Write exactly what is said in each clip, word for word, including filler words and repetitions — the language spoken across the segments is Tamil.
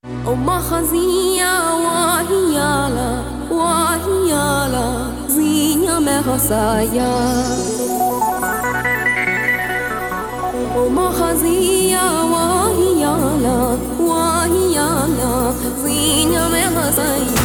أم خزية وهيالا وهيالا زينة مخصايا أم خزية وهيالا وهيالا زينة مخصايا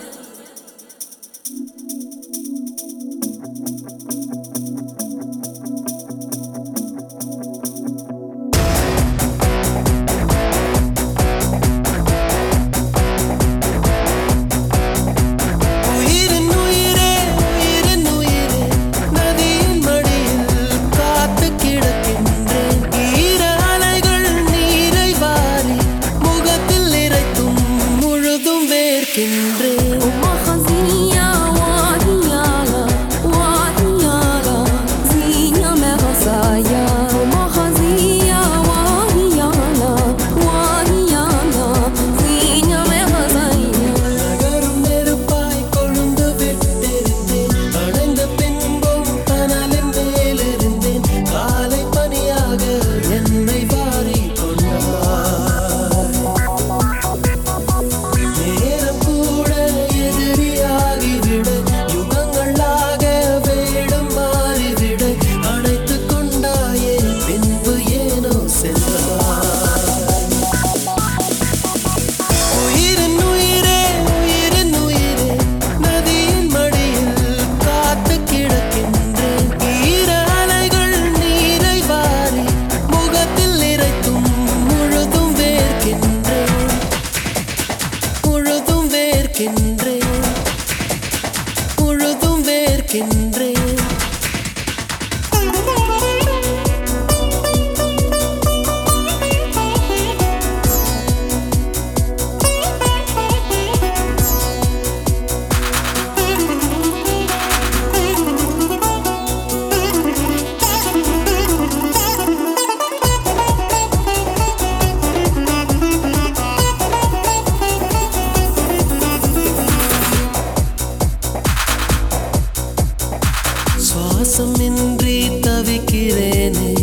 சுவாசமின்றி தவிக்கிறேனே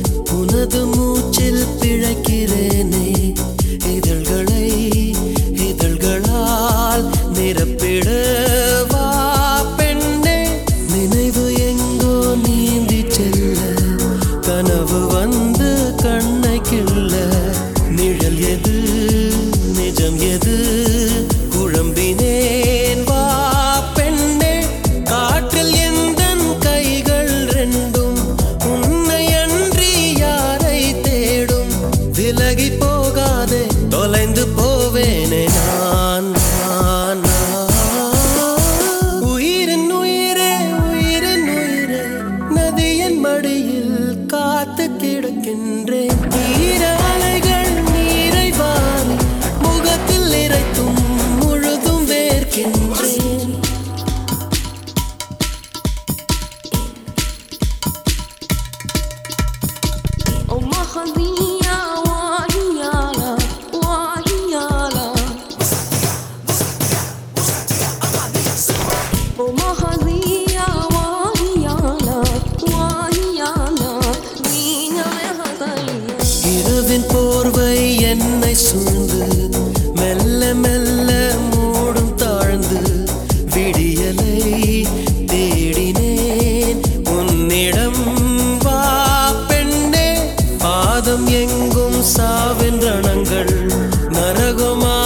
உனது மூச்சில் பிழைக்கிறேனே இதழ்களை இதழ்களால் நிரப்பிடவா பெண்ணே நினைவு எங்கோ நீந்தி செல்ல கனவு வந்து கண்ணை கிள்ள நிழல் எது நிஜம் எது குழம்பினேன் வா பெண்ணே காற்றில் விலகி போகாதே தொலைந்து போவேனே நான் உயிரின் உயிரே உயிரின் உயிரே நதியின் மடியில் காத்து கிடக்கின்றேன் ஈர அலைகள் நீரை வாரி முகத்தில் இறைத்தும் முழுதும் வேர்க்கின்றேன் இரவின் போர்வை என்னை சூழ்ந்து மெல்ல மெல்ல மூடும் தாழ்ந்து விடியலை தேடினேன் உன்னிடம் வா பெண்ணே பாதம் எங்கும் சாவின் ரணங்கள் நரகமா